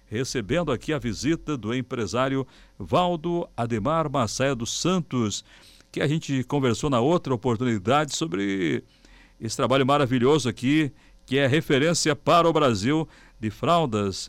recebendo aqui a visita do empresário Valdo Ademar Massaia dos Santos, que a gente conversou na outra oportunidade sobre esse trabalho maravilhoso aqui, que é referência para o Brasil de fraldas.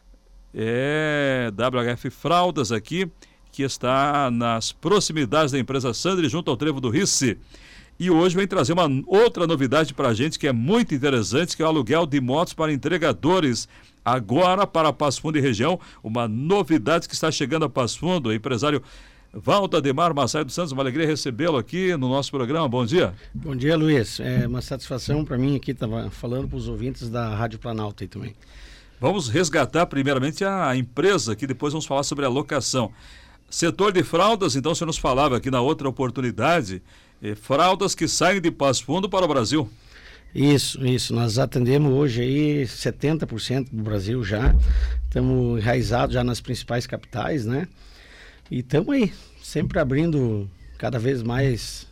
É WHF Fraldas aqui, que está nas proximidades da empresa Sandri, junto ao Trevo do Rice. E hoje vem trazer uma outra novidade para a gente que é muito interessante, que é o aluguel de motos para entregadores. Agora para Passo Fundo e região, uma novidade que está chegando a Passo Fundo. O empresário Valdo Ademar Massaia dos Santos, uma alegria recebê-lo aqui no nosso programa. Bom dia. Bom dia, Luiz. É uma satisfação para mim aqui estar falando para os ouvintes da Rádio Planalto aí também. Vamos resgatar primeiramente a empresa, que depois vamos falar sobre a locação. Setor de fraldas, então, o senhor nos falava aqui na outra oportunidade, fraldas que saem de Passo Fundo para o Brasil. Isso. Nós atendemos hoje aí 70% do Brasil já. Estamos enraizados já nas principais capitais, né? E estamos aí, sempre abrindo cada vez mais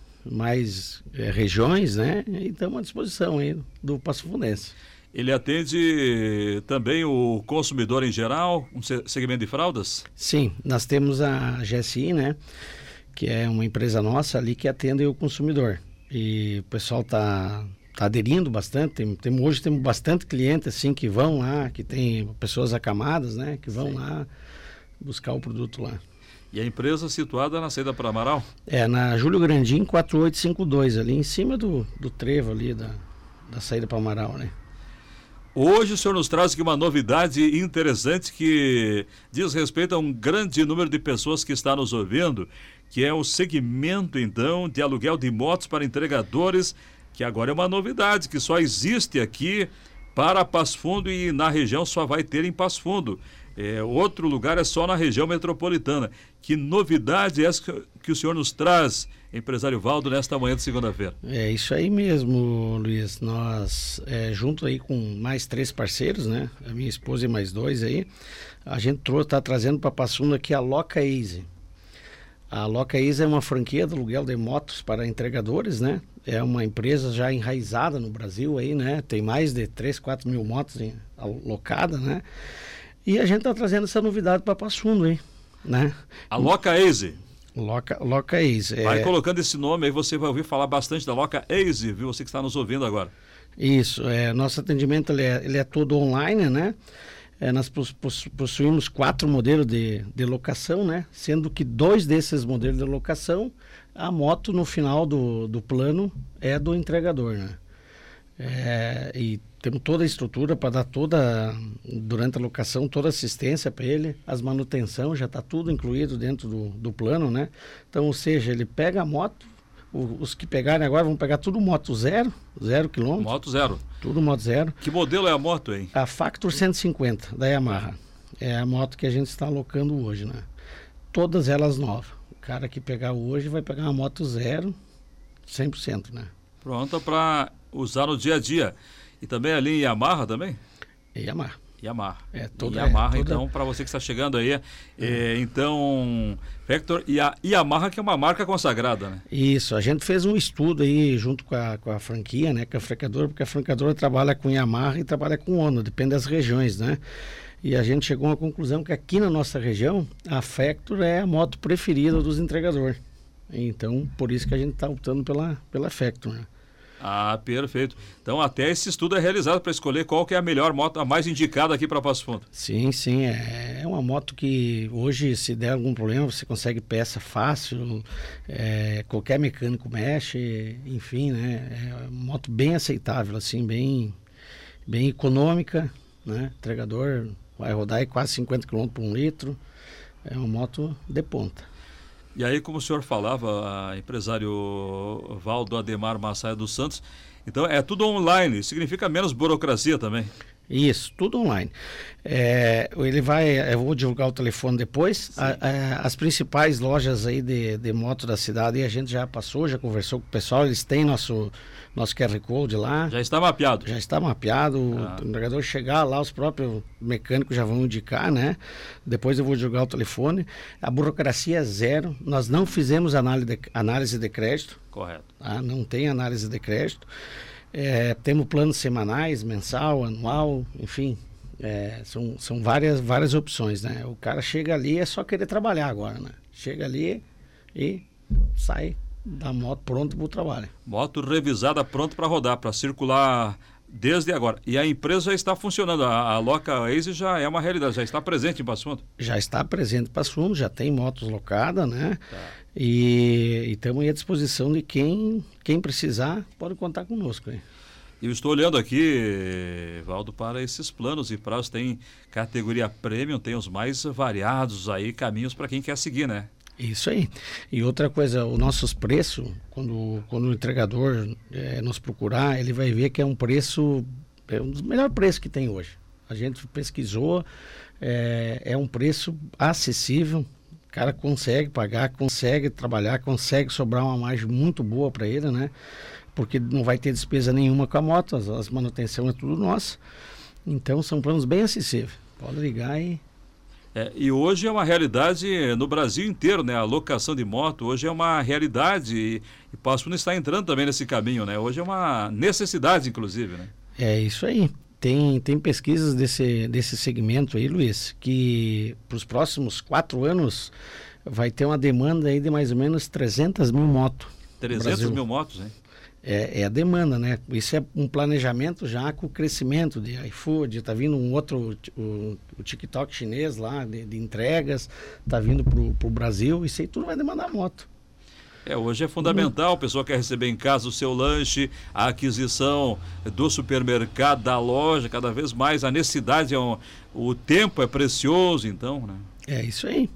regiões, né? E estamos à disposição aí do Passo Fundense. Ele atende também o consumidor em geral, um segmento de fraldas? Sim, nós temos a GSI, né? Que é uma empresa nossa ali que atende o consumidor. E o pessoal tá aderindo bastante. Hoje temos bastante clientes assim que vão lá, que tem pessoas acamadas, né? Que vão lá buscar o produto lá. E a empresa situada na saída para Amaral? É, na Júlio Grandim 4852, ali em cima do trevo ali da saída para Amaral, né? Hoje o senhor nos traz aqui uma novidade interessante que diz respeito a um grande número de pessoas que está nos ouvindo, que é o segmento, então, de aluguel de motos para entregadores, que agora é uma novidade, que só existe aqui para Passo Fundo e na região só vai ter em Passo Fundo. Outro lugar é só na região metropolitana. Que novidade é essa que o senhor nos traz, empresário Valdo, nesta manhã de segunda-feira? É isso aí mesmo, Luiz. Nós, junto aí com mais 3 parceiros, né? A minha esposa e mais 2 aí, a gente está trazendo para Passo Fundo aqui a Loca Easy. A Loca Easy é uma franquia do aluguel de motos para entregadores, né? É uma empresa já enraizada no Brasil aí, né? Tem mais de 3, 4 mil motos alocadas, né? E a gente está trazendo essa novidade para Passo Fundo aí, né? A Loca Easy. Loca Easy. Vai colocando esse nome aí, você vai ouvir falar bastante da Loca Easy, viu? Você que está nos ouvindo agora. Isso, nosso atendimento ele é todo online, né? Nós possuímos 4 modelos de locação, né? Sendo que 2 desses modelos de locação, a moto no final do plano é do entregador, né? E temos toda a estrutura para dar durante a locação, toda a assistência para ele, as manutenção, já está tudo incluído dentro do plano, né? Então, ou seja, ele pega a moto, os que pegarem agora vão pegar tudo moto zero quilômetro. Moto zero. Tudo moto zero. Que modelo é a moto, hein? A Factor 150 da Yamaha. É a moto que a gente está alocando hoje, né? Todas elas novas. O cara que pegar hoje vai pegar uma moto zero, 100%, né? Pronta para usar no dia a dia. E também ali em Yamaha também? Yamaha. Yamaha, então, para você que está chegando aí, então, Factor e a Yamaha, que é uma marca consagrada, né? Isso, a gente fez um estudo aí junto com a franquia, né, com a franqueadora, porque a franqueadora trabalha com Yamaha e trabalha com Honda, depende das regiões, né? E a gente chegou a uma conclusão que aqui na nossa região, a Factor é a moto preferida dos entregadores. Então, por isso que a gente está optando pela Factor, né? Ah, perfeito. Então até esse estudo é realizado para escolher qual que é a melhor moto, a mais indicada aqui para Passo Fundo. Sim, é uma moto que hoje, se der algum problema, você consegue peça fácil, qualquer mecânico mexe, enfim, né? É uma moto bem aceitável, assim, bem econômica, né? O entregador vai rodar aí quase 50 km por 1 litro, é uma moto de ponta. E aí, como o senhor falava, empresário Valdo Ademar Massaia dos Santos, então é tudo online, significa menos burocracia também? Isso, tudo online. Eu vou divulgar o telefone depois. As principais lojas aí de moto da cidade, a gente já passou, já conversou com o pessoal, eles têm nosso QR Code lá. Já está mapeado? Já está mapeado. O entregador chegar lá, os próprios mecânicos já vão indicar, né? Depois eu vou divulgar o telefone. A burocracia é zero. Nós não fizemos análise de crédito. Correto. Tá? Não tem análise de crédito. Temos planos semanais, mensal, anual, enfim, São várias opções, né? O cara chega ali, é só querer trabalhar agora, né? Chega ali e sai da moto pronto para o trabalho. Moto revisada, pronta para rodar, para circular desde agora. E a empresa já está funcionando, a Loca Easy já é uma realidade, já está presente em Passo Fundo? Já está presente em Passo Fundo, já tem motos locadas, né? Tá. E estamos aí à disposição de quem precisar, pode contar conosco, hein? Eu estou olhando aqui, Valdo, para esses planos e prazos. Tem categoria premium, tem os mais variados aí, caminhos para quem quer seguir, né? Isso aí. E outra coisa, os nossos preços, quando o entregador nos procurar, ele vai ver que é um preço, é um dos melhores preços que tem hoje. A gente pesquisou, é um preço acessível, o cara consegue pagar, consegue trabalhar, consegue sobrar uma margem muito boa para ele, né? Porque não vai ter despesa nenhuma com a moto, as manutenção é tudo nossa. Então são planos bem acessíveis. Pode ligar e... E hoje é uma realidade no Brasil inteiro, né? A locação de moto hoje é uma realidade e Passo Fundo está entrando também nesse caminho, né? Hoje é uma necessidade, inclusive, né? É isso aí. Tem pesquisas desse segmento aí, Luiz, que para os próximos 4 anos vai ter uma demanda aí de mais ou menos 300 mil motos. 300 mil motos, hein? É a demanda, né? Isso é um planejamento já com o crescimento de iFood, está vindo um outro, o TikTok chinês lá, de entregas, está vindo para o Brasil, isso aí tudo vai demandar moto. Hoje é fundamental, a pessoa quer receber em casa o seu lanche, a aquisição do supermercado, da loja, cada vez mais a necessidade, o tempo é precioso, então, né? É isso aí.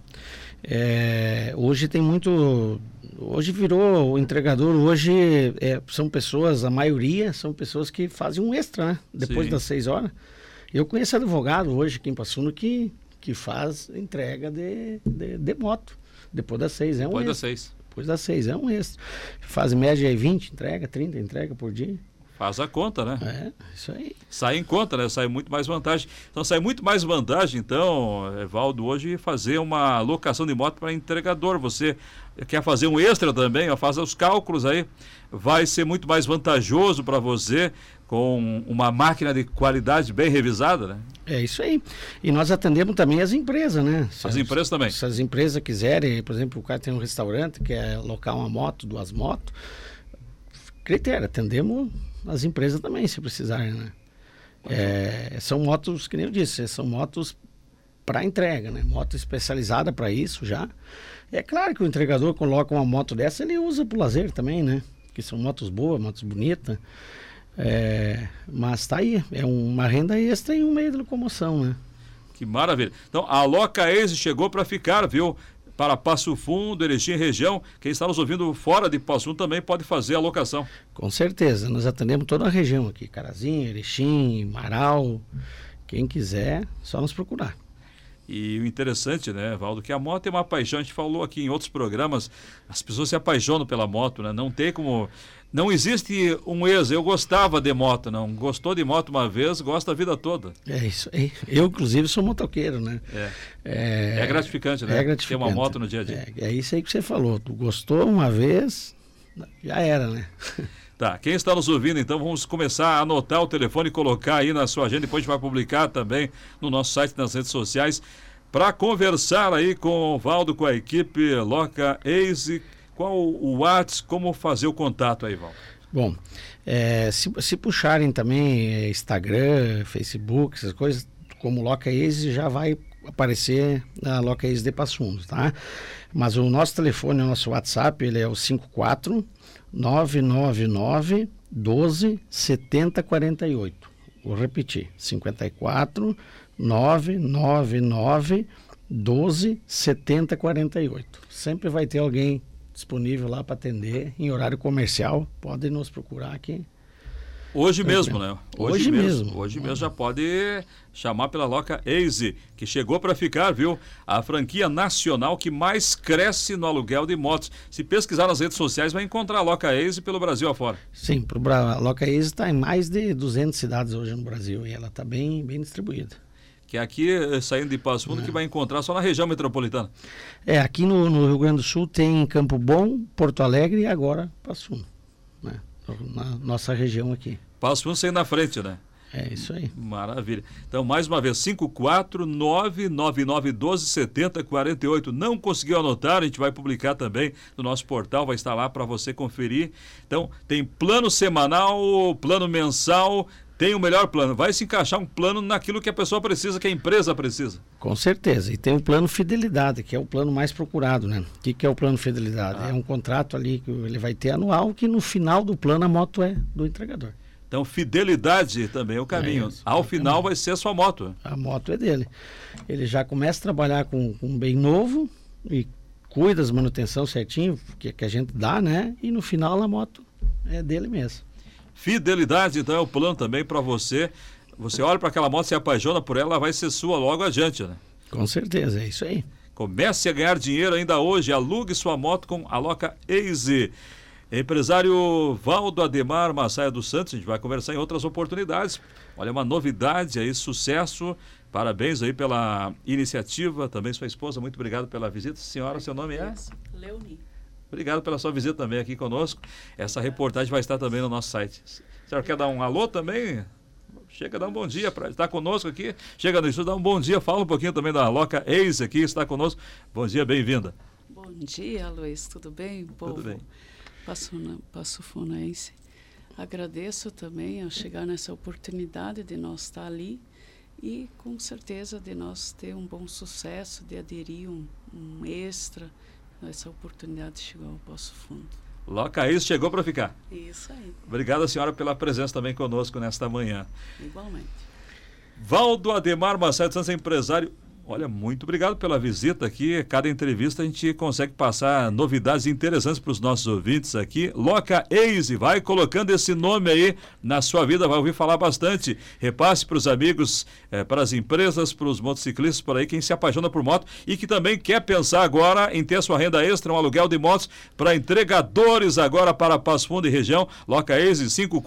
Hoje tem muito... Hoje virou o entregador, hoje são pessoas, a maioria são pessoas que fazem um extra, né? Depois das 6 horas. Eu conheço advogado hoje aqui em Passo Fundo que faz entrega de moto. Depois das 6 é um Depois extra. Depois das 6 é um extra. Faz em média aí 20 entrega, 30 entrega por dia. Faz a conta, né? Isso aí. Sai em conta, né? Sai muito mais vantagem. Então, sai muito mais vantagem, então, Evaldo, hoje fazer uma locação de moto para entregador. Você quer fazer um extra também, faz os cálculos aí. Vai ser muito mais vantajoso para você com uma máquina de qualidade bem revisada, né? É isso aí. E nós atendemos também as empresas, né? As empresas também. Se as empresas quiserem, por exemplo, o cara tem um restaurante, quer alocar uma moto, 2 motos, critério, atendemos as empresas também, se precisarem, né? São motos, que nem eu disse, são motos para entrega, né? Moto especializada para isso já. É claro que o entregador coloca uma moto dessa, ele usa para o lazer também, né? Que são motos boas, motos bonitas. Mas tá aí, é uma renda extra e um meio de locomoção, né? Que maravilha. Então, a Loca Easy chegou para ficar, viu? Para Passo Fundo, Erechim região. Quem está nos ouvindo fora de Passo Fundo também pode fazer a locação. Com certeza, nós atendemos toda a região aqui, Carazinho, Erechim, Marau. Quem quiser, só nos procurar. E o interessante, né, Valdo, que a moto é uma paixão. A gente falou aqui em outros programas, as pessoas se apaixonam pela moto, né? Não tem como... Não existe um eu gostava de moto, não. Gostou de moto uma vez, gosta a vida toda. É isso aí. Eu, inclusive, sou motoqueiro, né? É gratificante, né? É gratificante. Ter uma moto no dia a dia. É isso aí que você falou. Tu gostou uma vez, já era, né? Tá, quem está nos ouvindo, então, vamos começar a anotar o telefone e colocar aí na sua agenda. Depois a gente vai publicar também no nosso site, nas redes sociais, para conversar aí com o Valdo, com a equipe Loca Easy. Qual o WhatsApp, como fazer o contato aí, Valdo? Bom, se puxarem também Instagram, Facebook, essas coisas, como Loca Easy, já vai aparecer na Loca Easy de Passo Fundo, tá? Mas o nosso telefone, o nosso WhatsApp, ele é o 54 999 12 70 48. Vou repetir, 54 999 12 70 48. Sempre vai ter alguém disponível lá para atender em horário comercial. Podem nos procurar aqui. Hoje mesmo, né? Hoje mesmo. Hoje mesmo já pode chamar pela Loca Easy, que chegou para ficar, viu? A franquia nacional que mais cresce no aluguel de motos. Se pesquisar nas redes sociais, vai encontrar a Loca Easy pelo Brasil afora. Sim, a Loca Easy está em mais de 200 cidades hoje no Brasil e ela está bem distribuída. Que aqui, saindo de Passo Fundo, que vai encontrar só na região metropolitana. Aqui no Rio Grande do Sul tem Campo Bom, Porto Alegre e agora Passo Fundo, né? Na nossa região aqui. Passo Fundo saindo na frente, né? É isso aí. Maravilha. Então, mais uma vez, 54999127048. Não conseguiu anotar, a gente vai publicar também no nosso portal, vai estar lá para você conferir. Então, tem plano semanal, plano mensal, tem o melhor plano. Vai se encaixar um plano naquilo que a pessoa precisa, que a empresa precisa. Com certeza. E tem o plano fidelidade, que é o plano mais procurado, né? O que é o plano fidelidade? É um contrato ali que ele vai ter anual, que no final do plano a moto é do entregador. Então, fidelidade também é o caminho. Ao final vai ser a sua moto. A moto é dele. Ele já começa a trabalhar com um bem novo e cuida das manutenção certinho, que a gente dá, né? E no final a moto é dele mesmo. Fidelidade, então, é o plano também para você. Você olha para aquela moto, se apaixona por ela, vai ser sua logo adiante, né? Com certeza, é isso aí. Comece a ganhar dinheiro ainda hoje. Alugue sua moto com a Loca Easy. Empresário Valdo Ademar Massaia dos Santos, a gente vai conversar em outras oportunidades. Olha, uma novidade aí, sucesso. Parabéns aí pela iniciativa. Também sua esposa, muito obrigado pela visita. Senhora, seu nome é? Leoni. Obrigado pela sua visita também aqui conosco. Essa reportagem vai estar também no nosso site. A senhora quer dar um alô também? Chega a dar um bom dia para estar conosco aqui. Chega no estúdio, dá um bom dia. Fala um pouquinho também da Loca Easy aqui, está conosco. Bom dia, bem-vinda. Bom dia, Luiz. Tudo bem? Povo Tudo bem. Passofonense. Agradeço também a chegar nessa oportunidade de nós estar ali e com certeza de nós ter um bom sucesso, de aderir um extra. Essa oportunidade chegou ao Poço Fundo. Loca Easy chegou para ficar. Isso aí. Obrigado, senhora, pela presença também conosco nesta manhã. Igualmente. Valdo Ademar Massaia dos Santos, empresário. Olha, muito obrigado pela visita aqui. Cada entrevista a gente consegue passar novidades interessantes para os nossos ouvintes aqui. Loca Easy, vai colocando esse nome aí na sua vida, vai ouvir falar bastante. Repasse para os amigos, para as empresas, para os motociclistas por aí, quem se apaixona por moto e que também quer pensar agora em ter sua renda extra, um aluguel de motos para entregadores agora para Passo Fundo e região. Loca Easy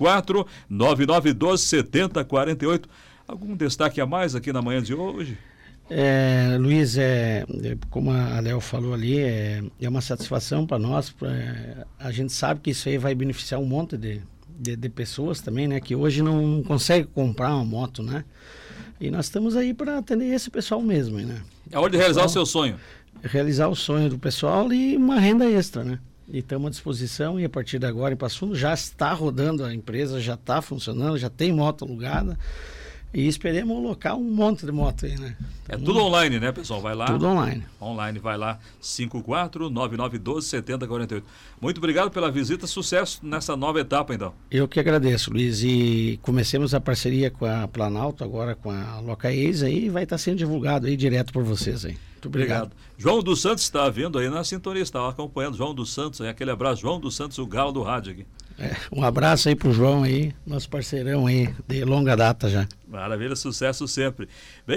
54999127048. Algum destaque a mais aqui na manhã de hoje? Luiz, como a Léo falou ali, é uma satisfação para nós. A gente sabe que isso aí vai beneficiar um monte de pessoas também, né? Que hoje não consegue comprar uma moto, né? E nós estamos aí para atender esse pessoal mesmo, né? É hora de realizar o seu sonho. Realizar o sonho do pessoal e uma renda extra, né? E estamos à disposição e a partir de agora em Passo Fundo já está rodando a empresa, já está funcionando, já tem moto alugada. E esperemos alocar um monte de moto aí, né? É tudo online, né, pessoal? Vai lá. Tudo online. Online, vai lá. 54999127048. Muito obrigado pela visita. Sucesso nessa nova etapa, então. Eu que agradeço, Luiz. E comecemos a parceria com a Planalto, agora com a Loca Easy aí, vai estar sendo divulgado aí direto por vocês aí. Muito obrigado. João dos Santos está vindo aí na sintonia, está acompanhando João dos Santos. Aquele abraço, João dos Santos, o galo do rádio aqui. Um abraço aí pro João aí, nosso parceirão aí, de longa data já. Maravilha, sucesso sempre. Bem,